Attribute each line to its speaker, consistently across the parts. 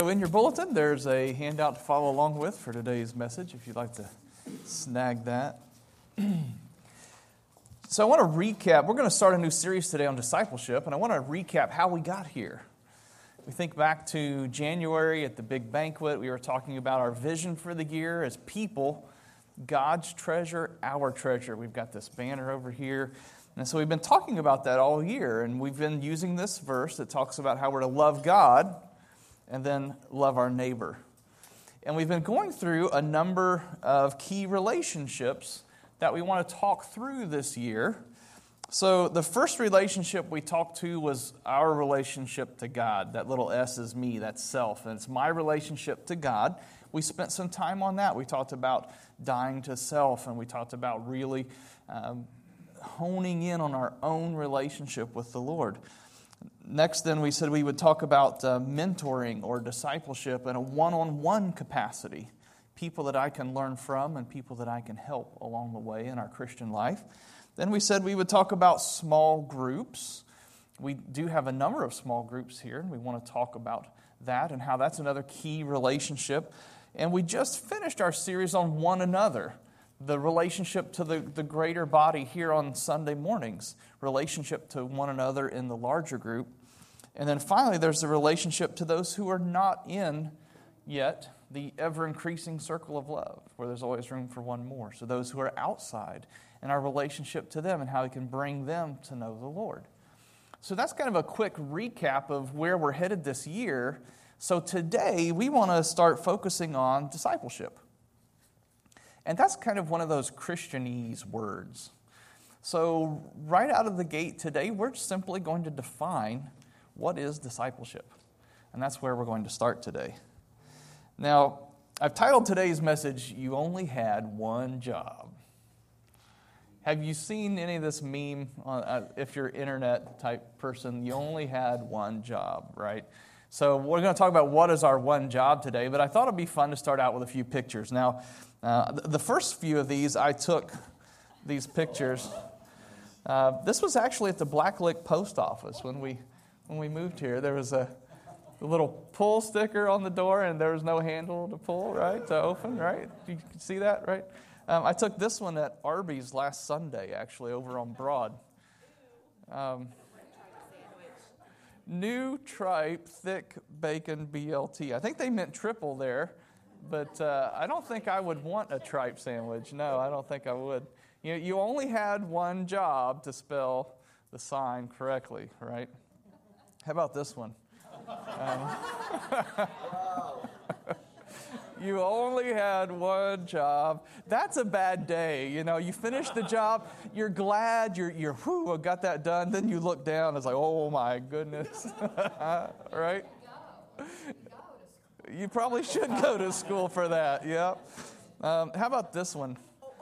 Speaker 1: So in your bulletin, there's a handout to follow along with for today's message, if you'd like to snag that. So I want to recap. We're going to start a new series today on discipleship, and I want to recap how we got here. We think back to January at the big banquet. We were talking about our vision for the year as people, God's treasure, our treasure. We've got this banner over here. And so we've been talking about that all year, and we've been using this verse that talks about how we're to love God and then love our neighbor. And we've been going through a number of key relationships that we want to talk through this year. So the first relationship we talked to was our relationship to God. That little S is me, that's self, and it's my relationship to God. We spent some time on that. We talked about dying to self, and we talked about really honing in on our own relationship with the Lord. Next, then, we said we would talk about mentoring or discipleship in a one-on-one capacity. People that I can learn from and people that I can help along the way in our Christian life. Then we said we would talk about small groups. We do have a number of small groups here, and we want to talk about that and how that's another key relationship. And we just finished our series on one another, the relationship to the greater body here on Sunday mornings, relationship to one another in the larger group. And then finally, there's the relationship to those who are not in yet the ever-increasing circle of love, where there's always room for one more. So those who are outside, and our relationship to them and how we can bring them to know the Lord. So that's kind of a quick recap of where we're headed this year. So today, we want to start focusing on discipleship. And that's kind of one of those Christianese words. So right out of the gate today, we're simply going to define what is discipleship. And that's where we're going to start today. Now, I've titled today's message, You Only Had One Job. Have you seen any of this meme, if you're an internet type person, you only had one job, right? So we're going to talk about what is our one job today, but I thought it'd be fun to start out with a few pictures. Now, the first few of these, I took these pictures. This was actually at the Blacklick post office when we moved here. There was a little pull sticker on the door, and there was no handle to pull, right, to open, right? You can see that, right? I took this one at Arby's last Sunday, actually, over on Broad. New tripe, thick bacon BLT. I think they meant triple there, but I don't think I would want a tripe sandwich. No, I don't think I would. You only had one job to spell the sign correctly, right? How about this one? You only had one job. That's a bad day. You finish the job, you're glad, you're whew, I got that done. Then you look down, it's like, oh my goodness. Right? You probably should go to school for that, yeah. How about this one?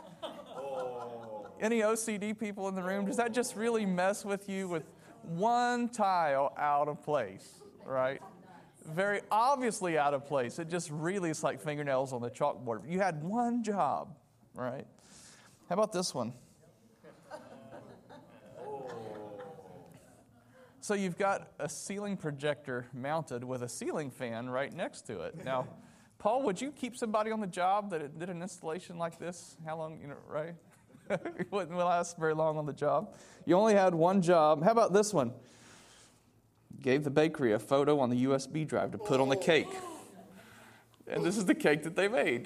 Speaker 1: Any OCD people in the room? Does that just really mess with you with one tile out of place, right? Very obviously out of place. It just really is like fingernails on the chalkboard. You had one job, right? How about this one? So you've got a ceiling projector mounted with a ceiling fan right next to it. Now, Paul, would you keep somebody on the job that did an installation like this? How long, right? It wouldn't last very long on the job. You only had one job. How about this one? Gave the bakery a photo on the USB drive to put on the cake. And this is the cake that they made.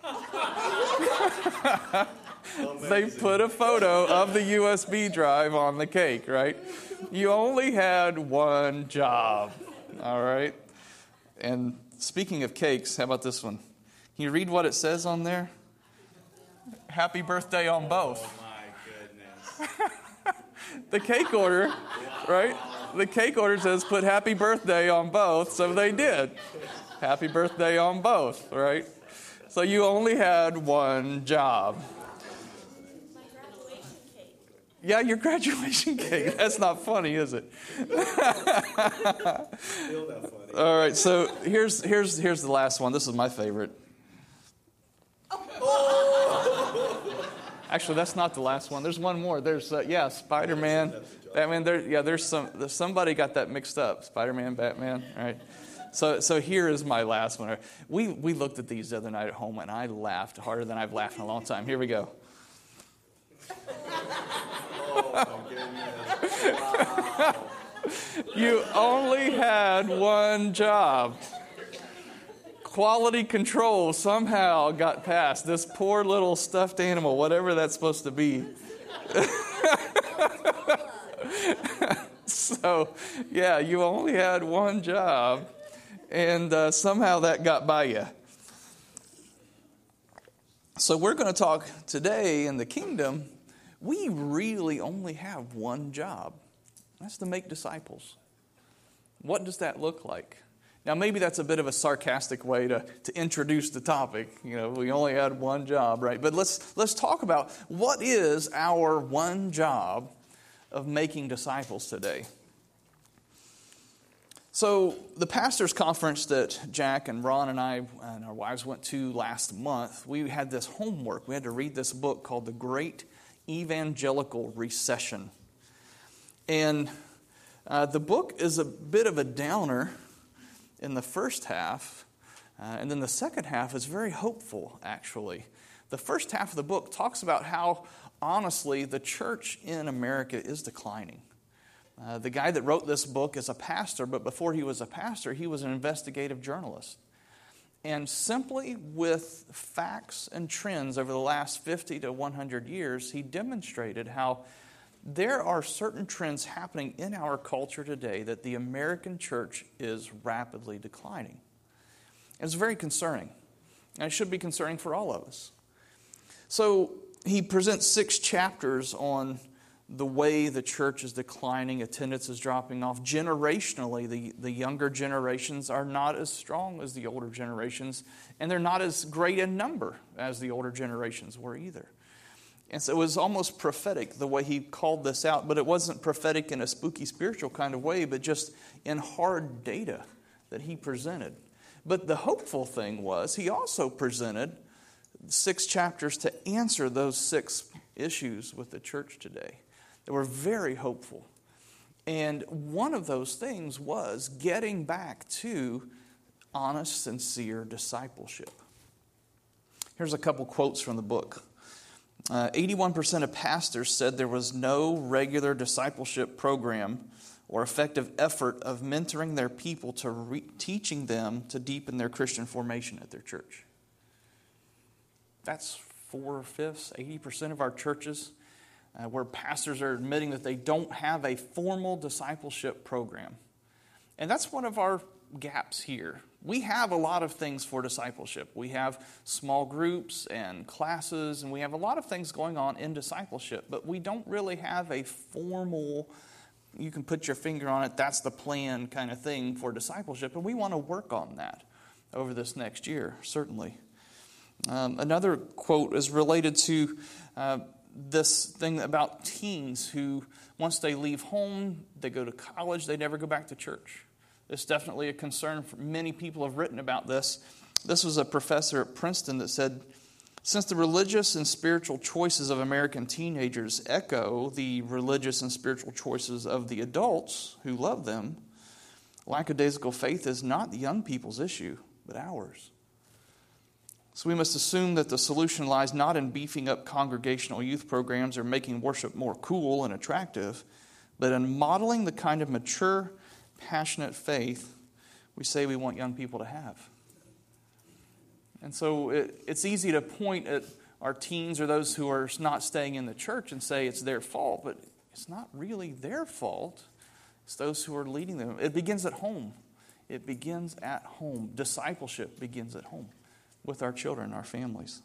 Speaker 1: They put a photo of the USB drive on the cake, right? You only had one job, all right? And speaking of cakes, how about this one? Can you read what it says on there? Happy birthday on both.
Speaker 2: Oh, my goodness.
Speaker 1: The cake order, right? The cake order says put happy birthday on both, so they did. Happy birthday on both, right? So you only had one job.
Speaker 3: My graduation cake.
Speaker 1: Yeah, your graduation cake. That's not funny, is it?
Speaker 2: Still not funny.
Speaker 1: All right, so here's the last one. This is my favorite. Actually, that's not the last one. There's one more. There's Spider-Man. Batman. There's somebody got that mixed up. Spider-Man, Batman. All right. So here is my last one. We looked at these the other night at home, and I laughed harder than I've laughed in a long time. Here we go.
Speaker 2: Oh, my goodness. Wow.
Speaker 1: You only had one job. Quality control somehow got past this poor little stuffed animal, whatever that's supposed to be. So, yeah, you only had one job, and somehow that got by you. So we're going to talk today in the kingdom. We really only have one job. That's to make disciples. What does that look like? Now, maybe that's a bit of a sarcastic way to introduce the topic. We only had one job, right? But let's talk about what is our one job of making disciples today. So the pastors' conference that Jack and Ron and I and our wives went to last month, we had this homework. We had to read this book called The Great Evangelical Recession. And the book is a bit of a downer in the first half, and then the second half is very hopeful, actually. The first half of the book talks about how, honestly, the church in America is declining. The guy that wrote this book is a pastor, but before he was a pastor, he was an investigative journalist. And simply with facts and trends over the last 50 to 100 years, he demonstrated how there are certain trends happening in our culture today that the American church is rapidly declining. It's very concerning. And it should be concerning for all of us. So he presents 6 chapters on the way the church is declining, attendance is dropping off. Generationally, the younger generations are not as strong as the older generations, and they're not as great in number as the older generations were either. And so it was almost prophetic the way he called this out, but it wasn't prophetic in a spooky spiritual kind of way, but just in hard data that he presented. But the hopeful thing was he also presented 6 chapters to answer those 6 issues with the church today. They were very hopeful. And one of those things was getting back to honest, sincere discipleship. Here's a couple quotes from the book. 81% of pastors said there was no regular discipleship program or effective effort of mentoring their people to teaching them to deepen their Christian formation at their church. That's 4/5, 80% of our churches where pastors are admitting that they don't have a formal discipleship program. And that's one of our gaps here. We have a lot of things for discipleship. We have small groups and classes, and we have a lot of things going on in discipleship, but we don't really have a formal, you can put your finger on it, that's the plan kind of thing for discipleship, and we want to work on that over this next year, certainly. Another quote is related to this thing about teens who, once they leave home, they go to college, they never go back to church. It's definitely a concern. Many people have written about this. This was a professor at Princeton that said, since the religious and spiritual choices of American teenagers echo the religious and spiritual choices of the adults who love them, lackadaisical faith is not the young people's issue, but ours. So we must assume that the solution lies not in beefing up congregational youth programs or making worship more cool and attractive, but in modeling the kind of mature, passionate faith we say we want young people to have. And so it's easy to point at our teens or those who are not staying in the church and say it's their fault, but it's not really their fault. It's those who are leading them. It begins at home. It begins at home. Discipleship begins at home with our children, our families.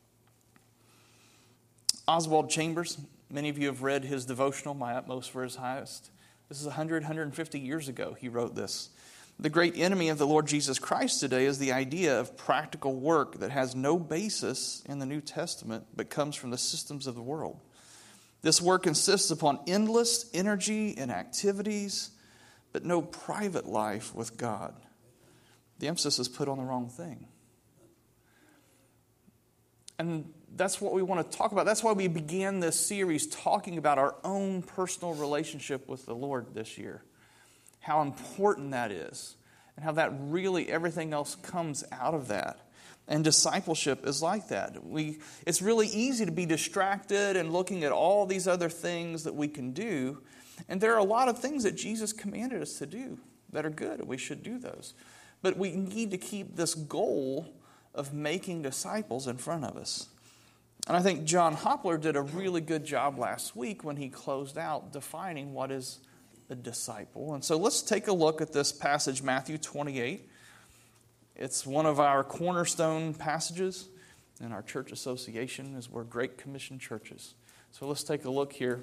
Speaker 1: Oswald Chambers, many of you have read his devotional, My Utmost for His Highest. This is 150 years ago he wrote this. The great enemy of the Lord Jesus Christ today is the idea of practical work that has no basis in the New Testament but comes from the systems of the world. This work insists upon endless energy and activities, but no private life with God. The emphasis is put on the wrong thing. And that's what we want to talk about. That's why we began this series talking about our own personal relationship with the Lord this year. How important that is. and how that really everything else comes out of that. And discipleship is like that. It's really easy to be distracted and looking at all these other things that we can do. And there are a lot of things that Jesus commanded us to do that are good, and we should do those. But we need to keep this goal of making disciples in front of us. And I think John Hopler did a really good job last week when he closed out defining what is a disciple. And so let's take a look at this passage, Matthew 28. It's one of our cornerstone passages in our church association, as we're Great Commission churches. So let's take a look here.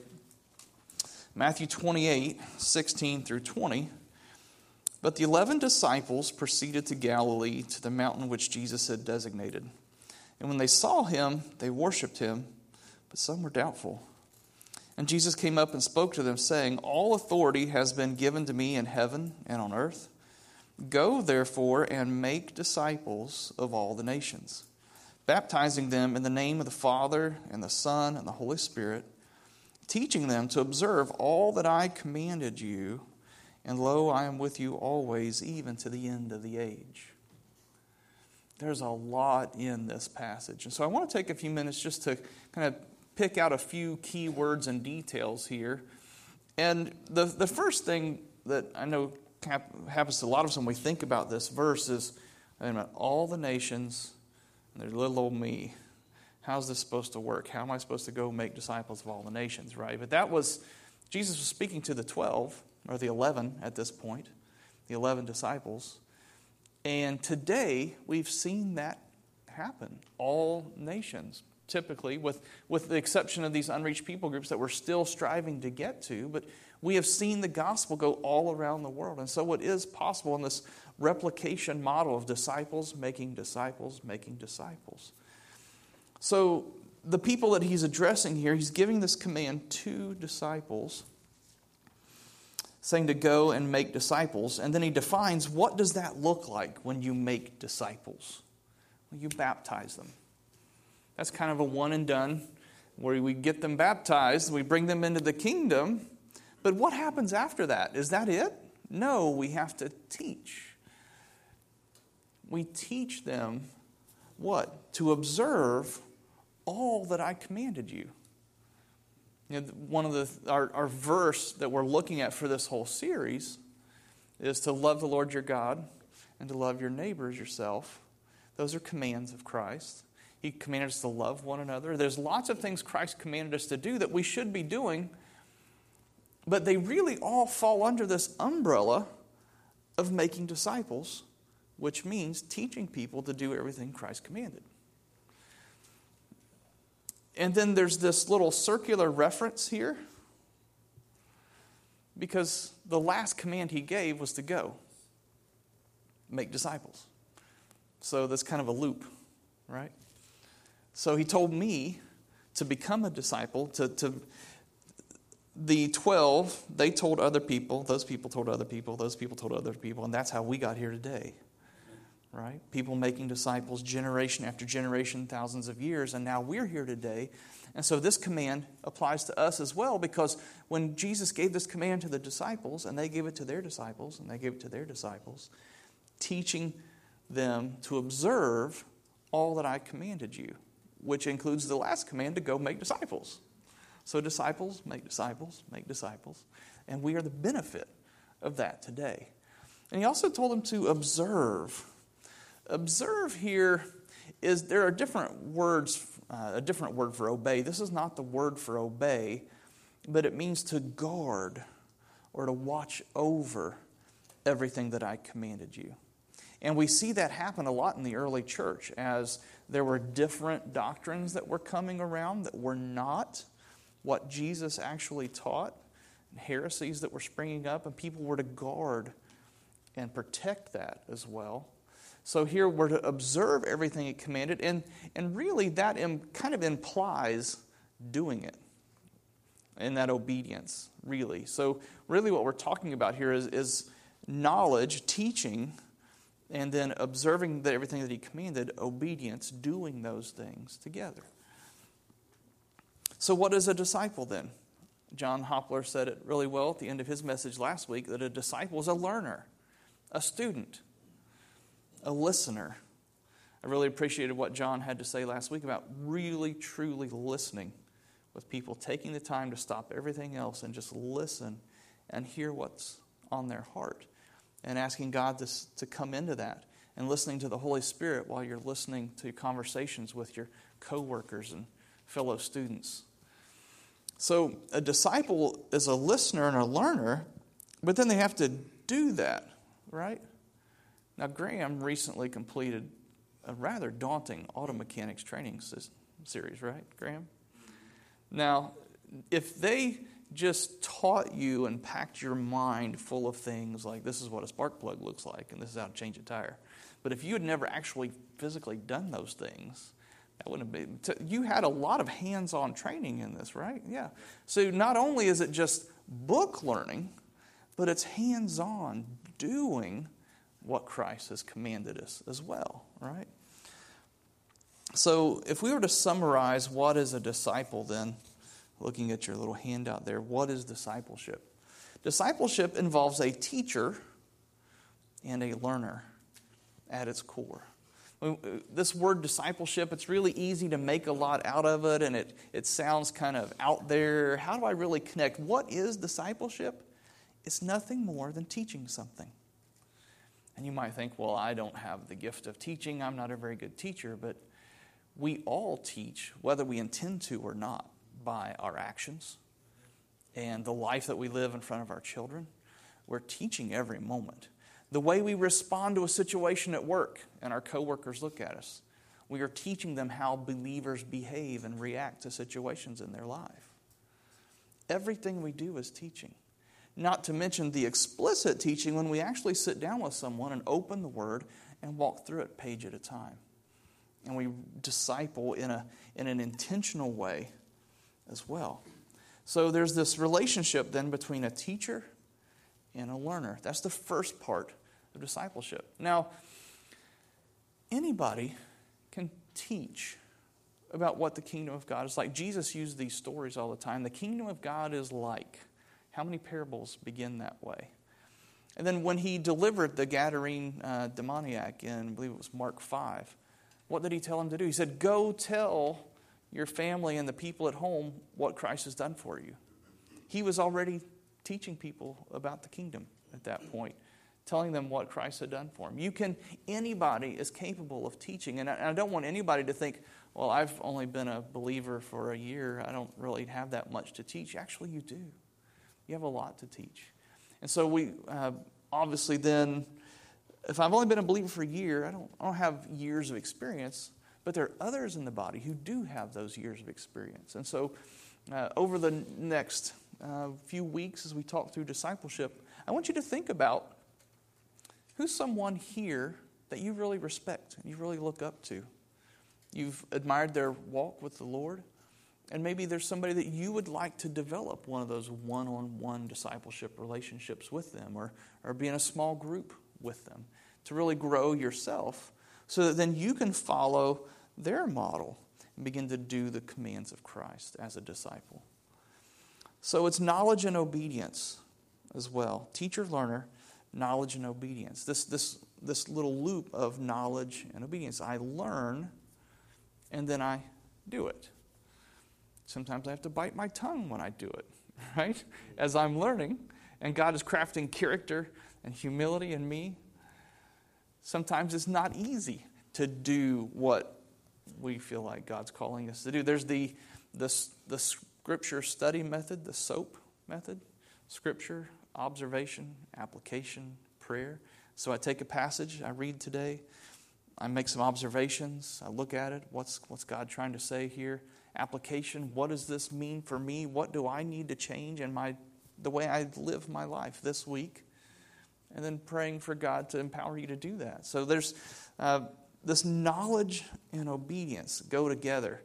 Speaker 1: Matthew 28, 16 through 20. But the 11 disciples proceeded to Galilee, to the mountain which Jesus had designated. And when they saw him, they worshipped him, but some were doubtful. And Jesus came up and spoke to them, saying, All authority has been given to me in heaven and on earth. Go, therefore, and make disciples of all the nations, baptizing them in the name of the Father and the Son and the Holy Spirit, teaching them to observe all that I commanded you, and lo, I am with you always, even to the end of the age. There's a lot in this passage. And so I want to take a few minutes just to kind of pick out a few key words and details here. And the first thing that I know happens to a lot of us when we think about this verse is, all the nations, and there's little old me. How's this supposed to work? How am I supposed to go make disciples of all the nations, right? But Jesus was speaking to the 12, or the 11 at this point, the 11 disciples. And today, we've seen that happen. All nations, typically, with the exception of these unreached people groups that we're still striving to get to, but we have seen the gospel go all around the world. And so it is possible in this replication model of disciples making disciples making disciples. So the people that he's addressing here, he's giving this command to disciples, saying to go and make disciples. And then he defines, what does that look like when you make disciples? Well, you baptize them. That's kind of a one and done, where we get them baptized, we bring them into the kingdom. But what happens after that? Is that it? No, we have to teach. We teach them what? To observe all that I commanded you. You know, one of our verse that we're looking at for this whole series is to love the Lord your God and to love your neighbor as yourself. Those are commands of Christ. He commanded us to love one another. There's lots of things Christ commanded us to do that we should be doing, but they really all fall under this umbrella of making disciples, which means teaching people to do everything Christ commanded. And then there's this little circular reference here, because the last command he gave was to go, make disciples. So that's kind of a loop, right? So he told me to become a disciple, the 12, they told other people, those people told other people, those people told other people, and that's how we got here today, right? People making disciples generation after generation, thousands of years, and now we're here today. And so this command applies to us as well, because when Jesus gave this command to the disciples, and they gave it to their disciples, and they gave it to their disciples, teaching them to observe all that I commanded you, which includes the last command to go make disciples. So disciples, make disciples, make disciples. And we are the benefit of that today. And he also told them to observe. Observe here is, there are different words, a different word for obey. This is not the word for obey, but it means to guard or to watch over everything that I commanded you. And we see that happen a lot in the early church, as there were different doctrines that were coming around that were not what Jesus actually taught, and heresies that were springing up, and people were to guard and protect that as well. So here we're to observe everything he commanded, and really that kind of implies doing it, in that obedience, really. So really what we're talking about here is knowledge, teaching, and then observing everything that he commanded, obedience, doing those things together. So what is a disciple then? John Hopler said it really well at the end of his message last week, that a disciple is a learner. a student, a listener. I really appreciated what John had to say last week about really, truly listening with people, taking the time to stop everything else and just listen and hear what's on their heart, and asking God to come into that, and listening to the Holy Spirit while you're listening to conversations with your coworkers and fellow students. So a disciple is a listener and a learner, but then they have to do that, right? Now, Graham recently completed a rather daunting auto mechanics training series, right, Graham? Now, if they just taught you and packed your mind full of things like this is what a spark plug looks like and this is how to change a tire, but if you had never actually physically done those things, that wouldn't have been. You had a lot of hands-on training in this, right? Yeah. So not only is it just book learning, but it's hands-on doing what Christ has commanded us as well, right? So if we were to summarize what is a disciple then, looking at your little handout there, what is discipleship? Discipleship involves a teacher and a learner at its core. This word discipleship, it's really easy to make a lot out of it, and it sounds kind of out there. How do I really connect? What is discipleship? It's nothing more than teaching something. And you might think, well, I don't have the gift of teaching. I'm not a very good teacher. But we all teach, whether we intend to or not, by our actions and the life that we live in front of our children. We're teaching every moment. The way we respond to a situation at work and our coworkers look at us, we are teaching them how believers behave and react to situations in their life. Everything we do is teaching. Not to mention the explicit teaching when we actually sit down with someone and open the Word and walk through it page at a time. And we disciple in an intentional way as well. So there's this relationship then between a teacher and a learner. That's the first part of discipleship. Now, anybody can teach about what the kingdom of God is like. Jesus used these stories all the time. The kingdom of God is like. How many parables begin that way? And then when he delivered the Gadarene demoniac in, I believe it was Mark 5, what did he tell him to do? He said, go tell your family and the people at home what Christ has done for you. He was already teaching people about the kingdom at that point, telling them what Christ had done for them. Anybody is capable of teaching. And I don't want anybody to think, well, I've only been a believer for a year. I don't really have that much to teach. Actually, you do. You have a lot to teach. And so we obviously then, if I've only been a believer for a year, I don't have years of experience, but there are others in the body who do have those years of experience. And so over the next few weeks as we talk through discipleship, I want you to think about who's someone here that you really respect and you really look up to. You've admired their walk with the Lord, and maybe there's somebody that you would like to develop one of those one-on-one discipleship relationships with them, or be in a small group with them to really grow yourself so that then you can follow their model and begin to do the commands of Christ as a disciple. So it's knowledge and obedience as well. Teacher, learner, knowledge and obedience. This little loop of knowledge and obedience. I learn and then I do it. Sometimes I have to bite my tongue when I do it, right? As I'm learning, and God is crafting character and humility in me. Sometimes it's not easy to do what we feel like God's calling us to do. There's the Scripture study method, the SOAP method. Scripture, observation, application, prayer. So I take a passage I read today. I make some observations. I look at it. What's God trying to say here? Application. What does this mean for me? What do I need to change in the way I live my life this week? And then praying for God to empower you to do that. So there's this knowledge and obedience go together.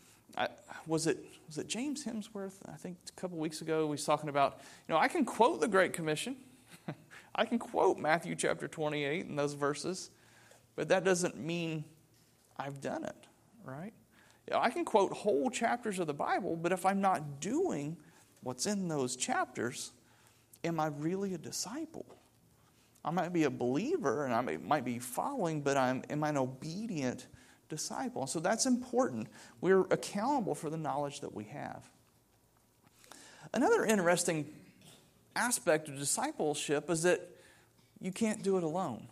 Speaker 1: Was it James Hemsworth? I think a couple weeks ago we was talking about, I can quote the Great Commission. I can quote Matthew chapter 28 and those verses, but that doesn't mean I've done it, right? I can quote whole chapters of the Bible, but if I'm not doing what's in those chapters, am I really a disciple? I might be a believer and I might be following, but am I an obedient disciple? And so that's important. We're accountable for the knowledge that we have. Another interesting aspect of discipleship is that you can't do it alone.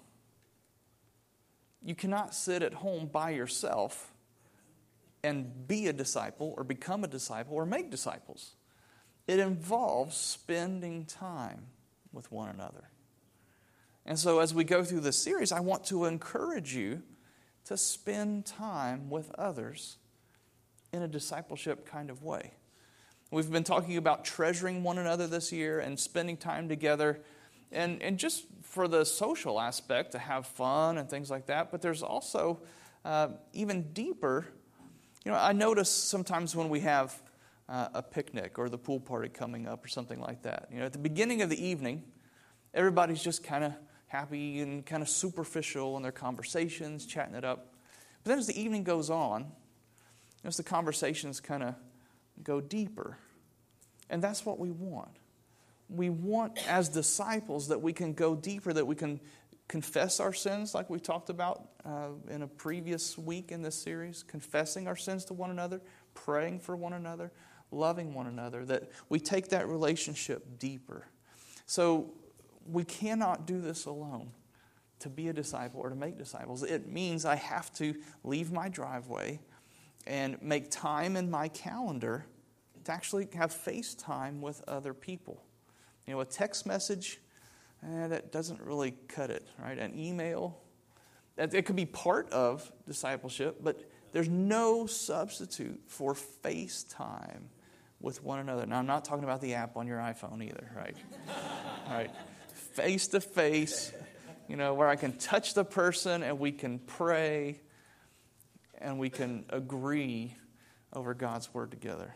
Speaker 1: You cannot sit at home by yourself and be a disciple or become a disciple or make disciples. It involves spending time with one another. And so as we go through this series, I want to encourage you to spend time with others in a discipleship kind of way. We've been talking about treasuring one another this year and spending time together and just for the social aspect to have fun and things like that. But there's also even deeper. I notice sometimes when we have a picnic or the pool party coming up or something like that. At the beginning of the evening, everybody's just kind of happy and kind of superficial in their conversations, chatting it up. But then as the evening goes on, as the conversations kind of go deeper. And that's what we want. We want, as disciples, that we can go deeper, that we can confess our sins like we talked about in a previous week in this series, confessing our sins to one another, praying for one another, loving one another, that we take that relationship deeper. So we cannot do this alone. To be a disciple or to make disciples, it means I have to leave my driveway and make time in my calendar to actually have face time with other people. A text message, that doesn't really cut it, right? An email, it could be part of discipleship, but there's no substitute for face time with one another. Now, I'm not talking about the app on your iPhone either, right? All right. Face to face, where I can touch the person and we can pray and we can agree over God's word together.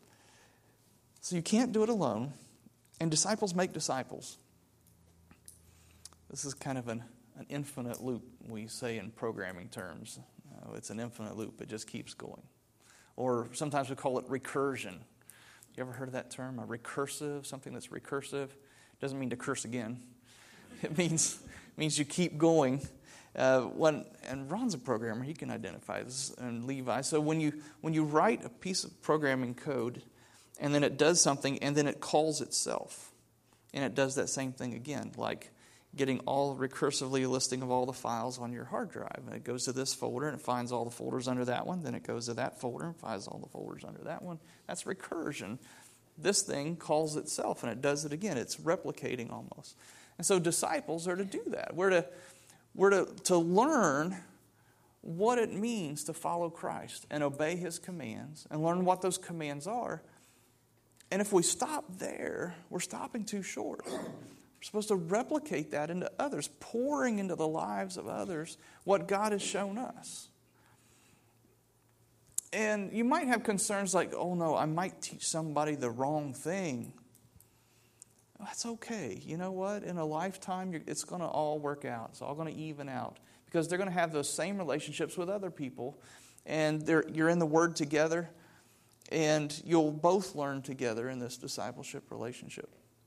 Speaker 1: So you can't do it alone, and disciples make disciples. This is kind of an infinite loop, we say in programming terms. It's an infinite loop. It just keeps going. Or sometimes we call it recursion. You ever heard of that term? A recursive, something that's recursive. Doesn't mean to curse again. It means you keep going. And Ron's a programmer, he can identify this, and Levi. So when you write a piece of programming code, and then it does something, and then it calls itself, and it does that same thing again, like getting all recursively a listing of all the files on your hard drive. And it goes to this folder, and it finds all the folders under that one. Then it goes to that folder and finds all the folders under that one. That's recursion. This thing calls itself, and it does it again. It's replicating almost. And so disciples are to do that. We're to learn what it means to follow Christ and obey His commands and learn what those commands are. And if we stop there, we're stopping too short. We're supposed to replicate that into others, pouring into the lives of others what God has shown us. And you might have concerns like, oh no, I might teach somebody the wrong thing. That's okay. You know what? In a lifetime, it's going to all work out. It's all going to even out. Because they're going to have those same relationships with other people. And you're in the Word together. And you'll both learn together in this discipleship relationship.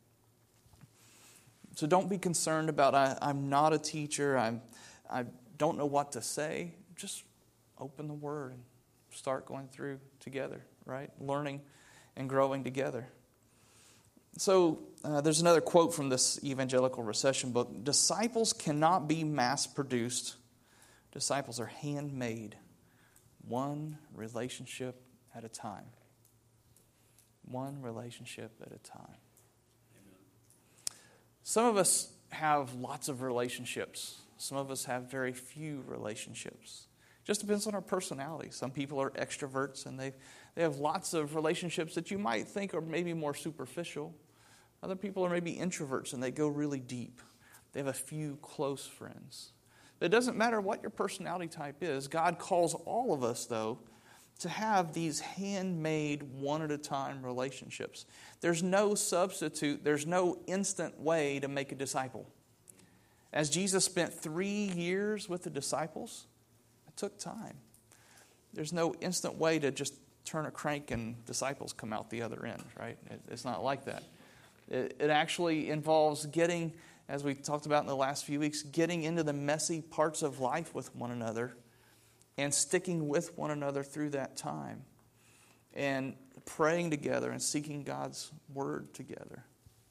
Speaker 1: So don't be concerned about, I'm not a teacher. I don't know what to say. Just open the Word and start going through together, right? Learning and growing together. So there's another quote from this Evangelical Recession book. Disciples cannot be mass-produced. Disciples are handmade, one relationship at a time. One relationship at a time. Amen. Some of us have lots of relationships. Some of us have very few relationships. Just depends on our personality. Some people are extroverts and they have lots of relationships that you might think are maybe more superficial. Other people are maybe introverts and they go really deep. They have a few close friends. It doesn't matter what your personality type is. God calls all of us, though, to have these handmade, one-at-a-time relationships. There's no substitute. There's no instant way to make a disciple. As Jesus spent 3 years with the disciples, it took time. There's no instant way to just turn a crank and disciples come out the other end, right? It's not like that. It actually involves getting as we talked about in the last few weeks, getting into the messy parts of life with one another and sticking with one another through that time and praying together and seeking God's word together.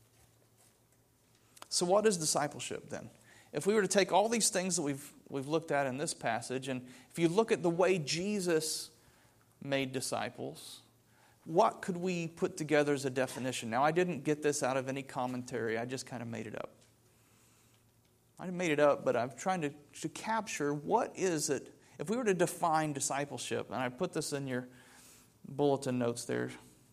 Speaker 1: So what is discipleship then? If we were to take all these things that we've looked at in this passage, and if you look at the way Jesus made disciples, what could we put together as a definition? Now, I didn't get this out of any commentary. I just kind of made it up. I made it up, but I'm trying to capture what is it. If we were to define discipleship, and I put this in your bulletin notes there,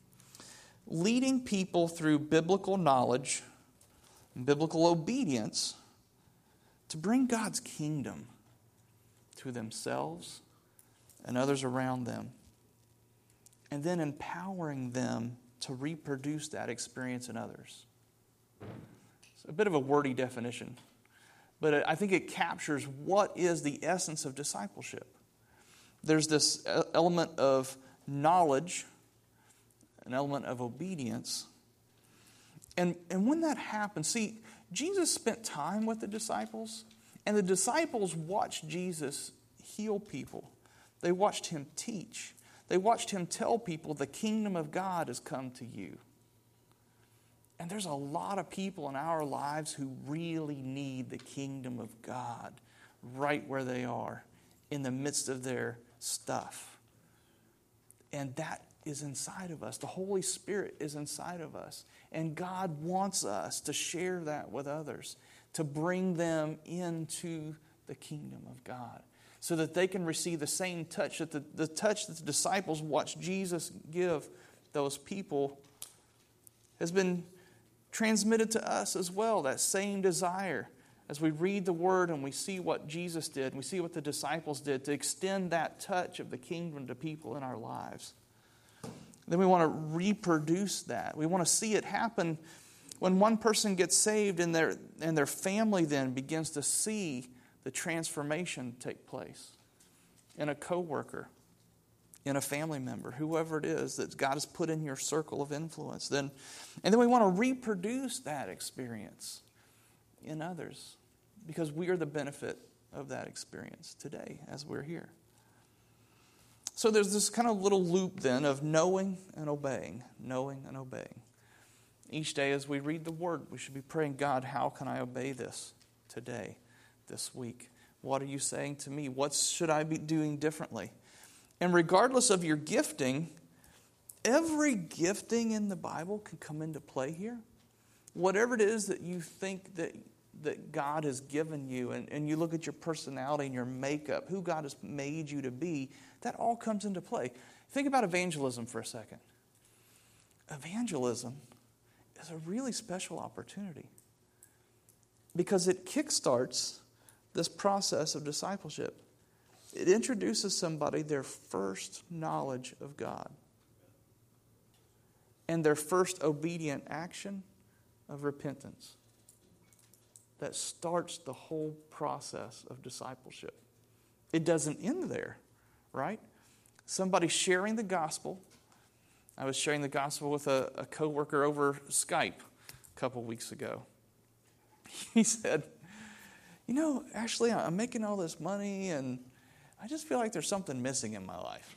Speaker 1: leading people through biblical knowledge and biblical obedience to bring God's kingdom to themselves and others around them, and then empowering them to reproduce that experience in others. It's a bit of a wordy definition, but I think it captures what is the essence of discipleship. There's this element of knowledge, an element of obedience. And when that happens, see, Jesus spent time with the disciples, and the disciples watched Jesus heal people. They watched him teach. They watched him tell people the kingdom of God has come to you. And there's a lot of people in our lives who really need the kingdom of God right where they are, in the midst of their stuff. And that is inside of us. The Holy Spirit is inside of us. And God wants us to share that with others, to bring them into the kingdom of God, so that they can receive the same touch, that the touch that the disciples watched Jesus give those people has been transmitted to us as well, that same desire. As we read the Word and we see what Jesus did, and we see what the disciples did, to extend that touch of the kingdom to people in our lives. Then we want to reproduce that. We want to see it happen when one person gets saved and their family then begins to see the transformation take place in a coworker, in a family member, whoever it is that God has put in your circle of influence. And then we want to reproduce that experience in others, because we are the benefit of that experience today as we're here. So there's this kind of little loop then of knowing and obeying, knowing and obeying. Each day as we read the Word, we should be praying, God, how can I obey this today, this week? What are you saying to me? What should I be doing differently? And regardless of your gifting, every gifting in the Bible can come into play here. Whatever it is that you think that God has given you, and you look at your personality and your makeup, who God has made you to be, that all comes into play. Think about evangelism for a second. Evangelism is a really special opportunity because it kickstarts this process of discipleship. It introduces somebody their first knowledge of God and their first obedient action of repentance. That starts the whole process of discipleship. It doesn't end there, right? Somebody sharing the gospel. I was sharing the gospel with a coworker over Skype a couple weeks ago. He said, actually, I'm making all this money and I just feel like there's something missing in my life.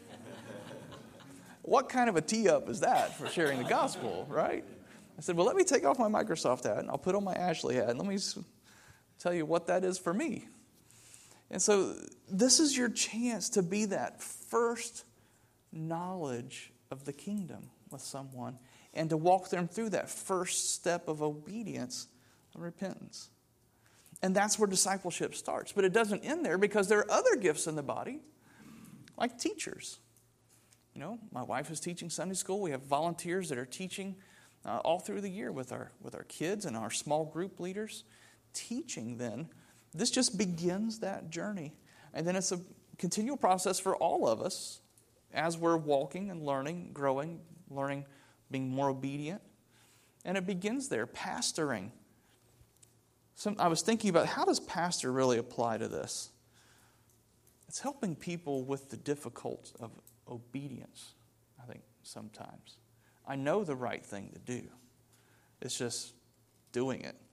Speaker 1: What kind of a tee-up is that for sharing the gospel, right? I said, well, let me take off my Microsoft hat and I'll put on my Ashley hat and let me tell you what that is for me. And so this is your chance to be that first knowledge of the kingdom with someone and to walk them through that first step of obedience and repentance. And that's where discipleship starts. But it doesn't end there because there are other gifts in the body, like teachers. My wife is teaching Sunday school. We have volunteers that are teaching all through the year with our kids and our small group leaders. Teaching then, this just begins that journey. And then it's a continual process for all of us as we're walking and learning, growing, learning, being more obedient. And it begins there, pastoring. I was thinking about, how does pastor really apply to this? It's helping people with the difficulties of obedience, I think, sometimes. I know the right thing to do. It's just doing it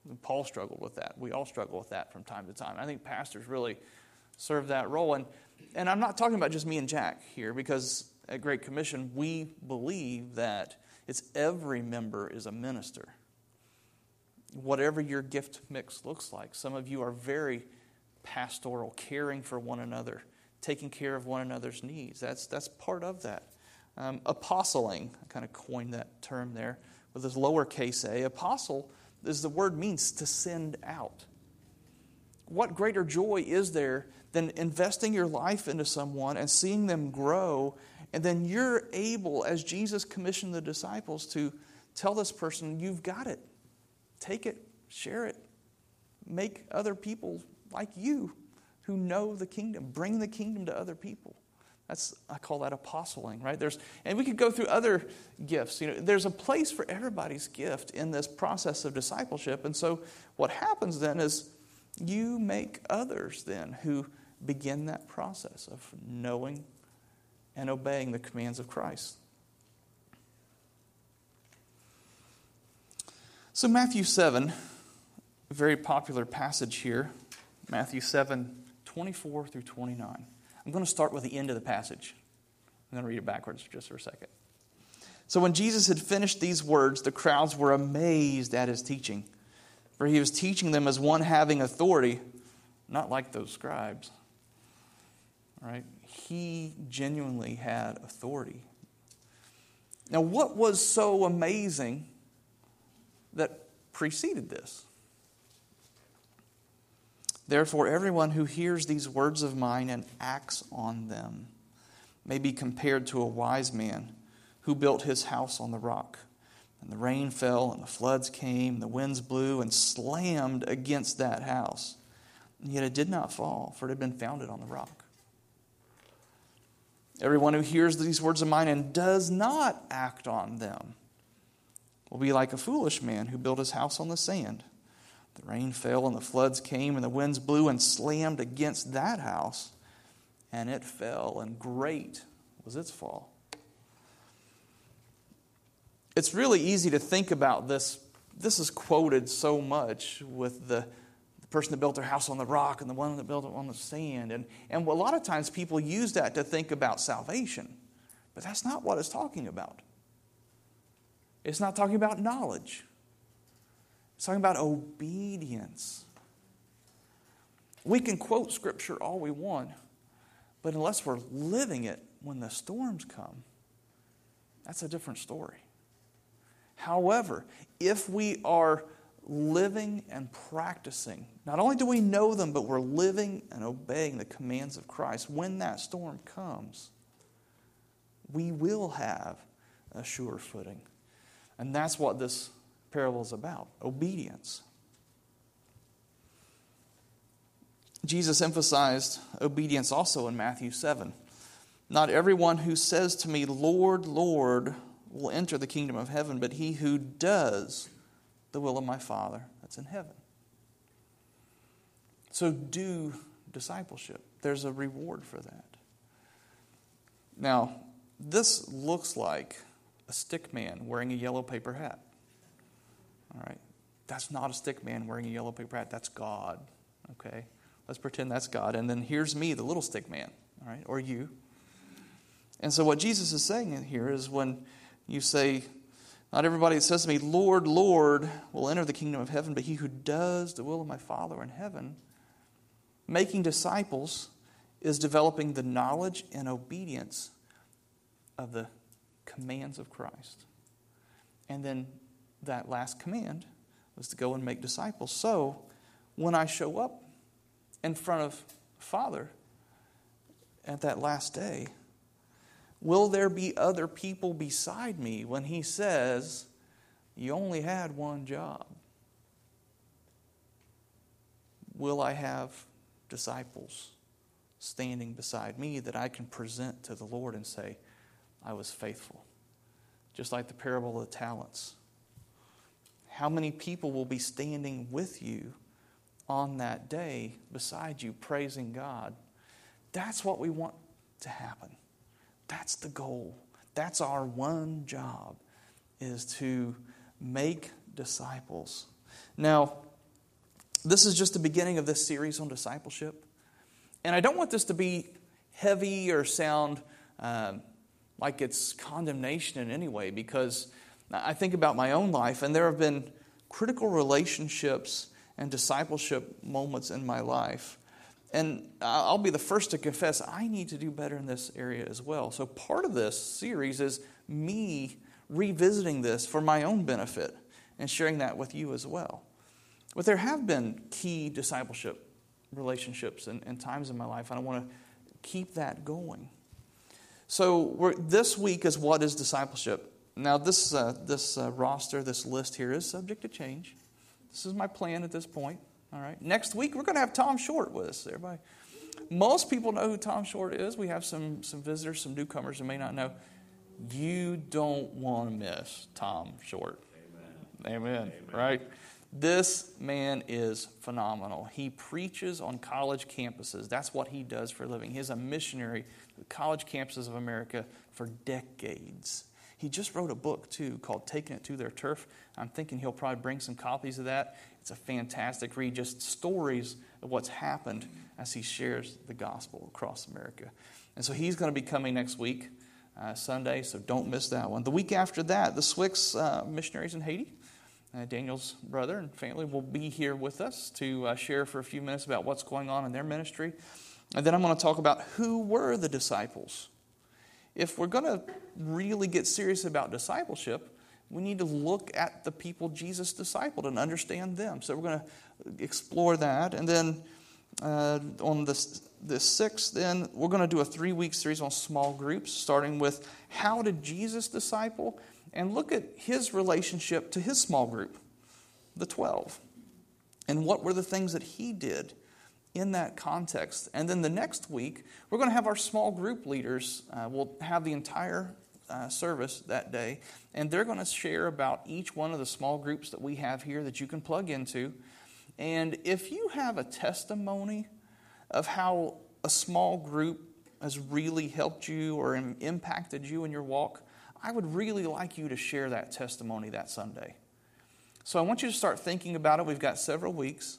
Speaker 1: Paul struggled with that. We all struggle with that from time to time. I think pastors really serve that role. And I'm not talking about just me and Jack here, because at Great Commission, we believe that it's every member is a minister. Whatever your gift mix looks like. Some of you are very pastoral, caring for one another, taking care of one another's needs. That's part of that. Apostling, I kind of coined that term there with this lowercase a. Apostle, as the word means, to send out. What greater joy is there than investing your life into someone and seeing them grow, and then you're able, as Jesus commissioned the disciples, to tell this person, you've got it. Take it, share it. Make other people like you who know the kingdom. Bring the kingdom to other people. I call that apostling, right? And we could go through other gifts. There's a place for everybody's gift in this process of discipleship. And so what happens then is you make others then who begin that process of knowing and obeying the commands of Christ. So Matthew 7, a very popular passage here, Matthew 7, 24 through 29. I'm going to start with the end of the passage. I'm going to read it backwards just for a second. So when Jesus had finished these words, the crowds were amazed at his teaching, for he was teaching them as one having authority, not like those scribes. All right? He genuinely had authority. Now, what was so amazing that preceded this? Therefore, everyone who hears these words of mine and acts on them may be compared to a wise man who built his house on the rock. And the rain fell, and the floods came, the winds blew and slammed against that house. And yet it did not fall, for it had been founded on the rock. Everyone who hears these words of mine and does not act on them will be like a foolish man who built his house on the sand. The rain fell and the floods came and the winds blew and slammed against that house, and it fell, and great was its fall. It's really easy to think about this. This is quoted so much with the person that built their house on the rock and the one that built it on the sand. And a lot of times people use that to think about salvation. But that's not what it's talking about. It's not talking about knowledge. It's talking about obedience. We can quote Scripture all we want, but unless we're living it when the storms come, that's a different story. However, if we are living and practicing, not only do we know them, but we're living and obeying the commands of Christ, when that storm comes, we will have a sure footing. And that's what this parable is about, obedience. Jesus emphasized obedience also in Matthew 7. Not everyone who says to me, Lord, Lord, will enter the kingdom of heaven, but he who does the will of my Father that's in heaven. So do discipleship. There's a reward for that. Now, this looks like a stick man wearing a yellow paper hat. All right. That's not a stick man wearing a yellow paper hat. That's God. Okay. Let's pretend that's God. And then here's me, the little stick man. All right. Or you. And so what Jesus is saying in here is when you say, not everybody that says to me, Lord, Lord, will enter the kingdom of heaven, but he who does the will of my Father in heaven. Making disciples is developing the knowledge and obedience of the commands of Christ. And then that last command was to go and make disciples. So when I show up in front of Father at that last day, will there be other people beside me when he says, you only had one job? Will I have disciples standing beside me that I can present to the Lord and say, I was faithful? Just like the parable of the talents. How many people will be standing with you on that day beside you praising God? That's what we want to happen. That's the goal. That's our one job, is to make disciples. Now, This is just the beginning of this series on discipleship. And I don't want this to be heavy or sound like it's condemnation in any way, because I think about my own life, and there have been critical relationships and discipleship moments in my life. And I'll be the first to confess I need to do better in this area as well. So part of this series is me revisiting this for my own benefit and sharing that with you as well. But there have been key discipleship relationships and times in my life, and I want to keep that going. So this week is What is Discipleship? Now this roster, this list here is subject to change. This is my plan at this point. All right. Next week, we're going to have Tom Short with us. Everybody, most people know who Tom Short is. We have some visitors, some newcomers who may not know. You don't want to miss Tom Short. Amen. Right? This man is phenomenal. He preaches on college campuses. That's what he does for a living. He's a missionary to the college campuses of America for decades. He just wrote a book, too, called Taking It to Their Turf. I'm thinking he'll probably bring some copies of that. It's a fantastic read, just stories of what's happened as he shares the gospel across America. And so he's going to be coming next week, Sunday, so don't miss that one. The week after that, the Swicks missionaries in Haiti, Daniel's brother and family will be here with us to share for a few minutes about what's going on in their ministry. And then I'm going to talk about who were the disciples. If we're going to really get serious about discipleship, we need to look at the people Jesus discipled and understand them. So we're going to explore that. And then on the 6th, then we're going to do a 3-week series on small groups, starting with how did Jesus disciple, and look at his relationship to his small group, the 12. And what were the things that he did in that context. And then the next week, we're going to have our small group leaders. We'll have the entire service that day, and they're going to share about each one of the small groups that we have here that you can plug into. And if you have a testimony of how a small group has really helped you or impacted you in your walk, I would really like you to share that testimony that Sunday. So I want you to start thinking about it. We've got several weeks.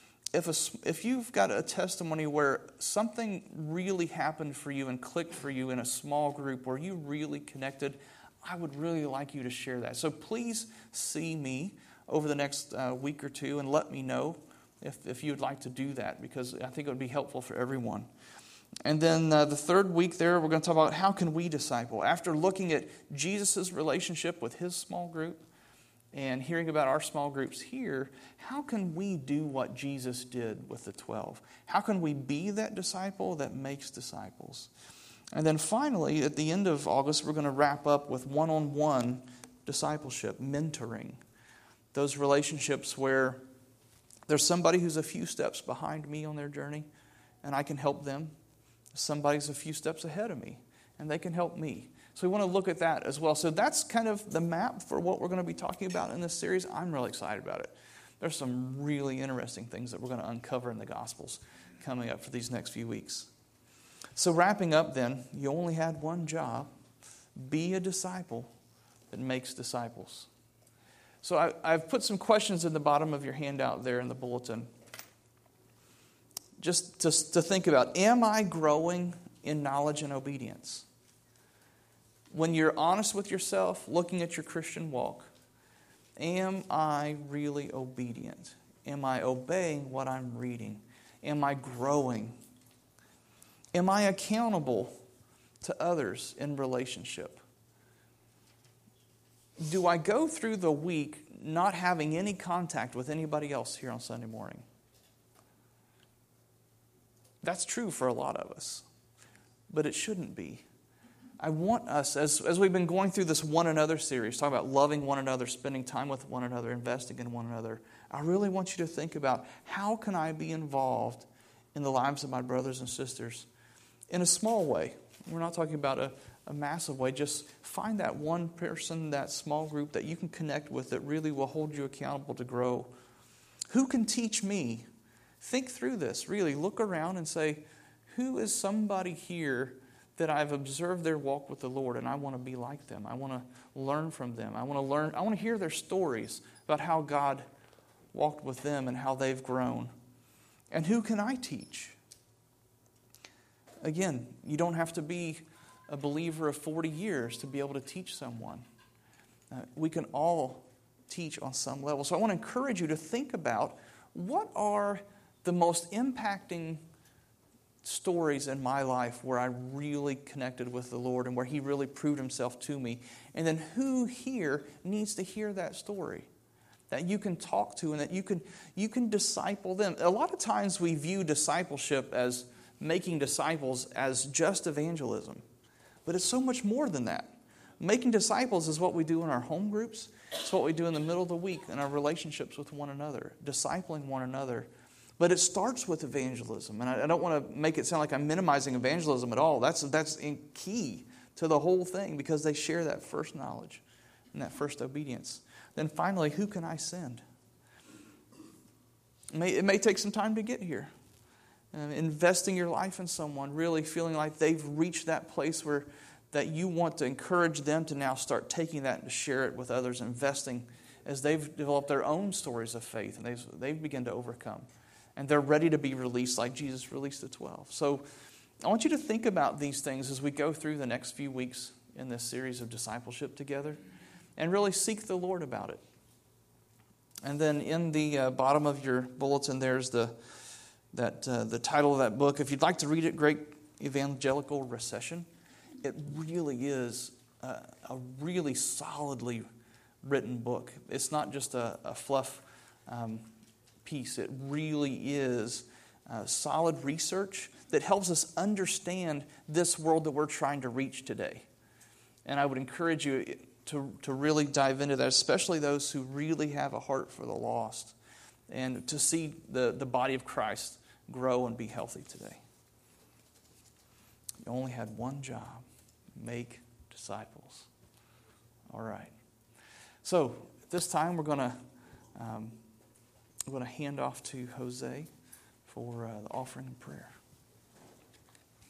Speaker 1: If you've got a testimony where something really happened for you and clicked for you in a small group where you really connected, I would really like you to share that. So please see me over the next week or two and let me know if you'd like to do that, because I think it would be helpful for everyone. And then the 3rd week there, we're going to talk about how can we disciple. After looking at Jesus' relationship with his small group, and hearing about our small groups here, how can we do what Jesus did with the 12? How can we be that disciple that makes disciples? And then finally, at the end of August, we're going to wrap up with one-on-one discipleship, mentoring. Those relationships where there's somebody who's a few steps behind me on their journey, and I can help them. Somebody's a few steps ahead of me, and they can help me. So we want to look at that as well. So that's kind of the map for what we're going to be talking about in this series. I'm really excited about it. There's some really interesting things that we're going to uncover in the Gospels coming up for these next few weeks. So wrapping up then, you only had one job. Be a disciple that makes disciples. So I've put some questions in the bottom of your handout there in the bulletin. Just to think about, am I growing in knowledge and obedience? When you're honest with yourself, looking at your Christian walk, am I really obedient? Am I obeying what I'm reading? Am I growing? Am I accountable to others in relationship? Do I go through the week not having any contact with anybody else here on Sunday morning? That's true for a lot of us, but it shouldn't be. I want us, as we've been going through this one another series, talking about loving one another, spending time with one another, investing in one another, I really want you to think about how can I be involved in the lives of my brothers and sisters in a small way. We're not talking about a massive way. Just find that one person, that small group that you can connect with that really will hold you accountable to grow. Who can teach me? Think through this, really. Look around and say, who is somebody here that I've observed their walk with the Lord, and I want to be like them. I want to learn from them. I want to hear their stories about how God walked with them and how they've grown. And who can I teach? Again, you don't have to be a believer of 40 years to be able to teach someone. We can all teach on some level. So I want to encourage you to think about what are the most impacting stories in my life where I really connected with the Lord and where He really proved Himself to me. And then who here needs to hear that story that you can talk to and that you can disciple them. A lot of times we view discipleship as making disciples as just evangelism. But it's so much more than that. Making disciples is what we do in our home groups. It's what we do in the middle of the week in our relationships with one another, discipling one another. But it starts with evangelism. And I don't want to make it sound like I'm minimizing evangelism at all. That's key to the whole thing because they share that first knowledge and that first obedience. Then finally, who can I send? It may take some time to get here. Investing your life in someone, really feeling like they've reached that place where that you want to encourage them to now start taking that and to share it with others, investing as they've developed their own stories of faith and they've begun to overcome. And they're ready to be released like Jesus released the 12. So I want you to think about these things as we go through the next few weeks in this series of discipleship together and really seek the Lord about it. And then in the bottom of your bulletin, there's the title of that book. If you'd like to read it, Great Evangelical Recession. It really is a really solidly written book. It's not just a fluff piece. It really is solid research that helps us understand this world that we're trying to reach today. And I would encourage you to really dive into that, especially those who really have a heart for the lost and to see the body of Christ grow and be healthy today. You only had one job. Make disciples. All right. So at this time we're going to hand off to Jose for the offering and prayer.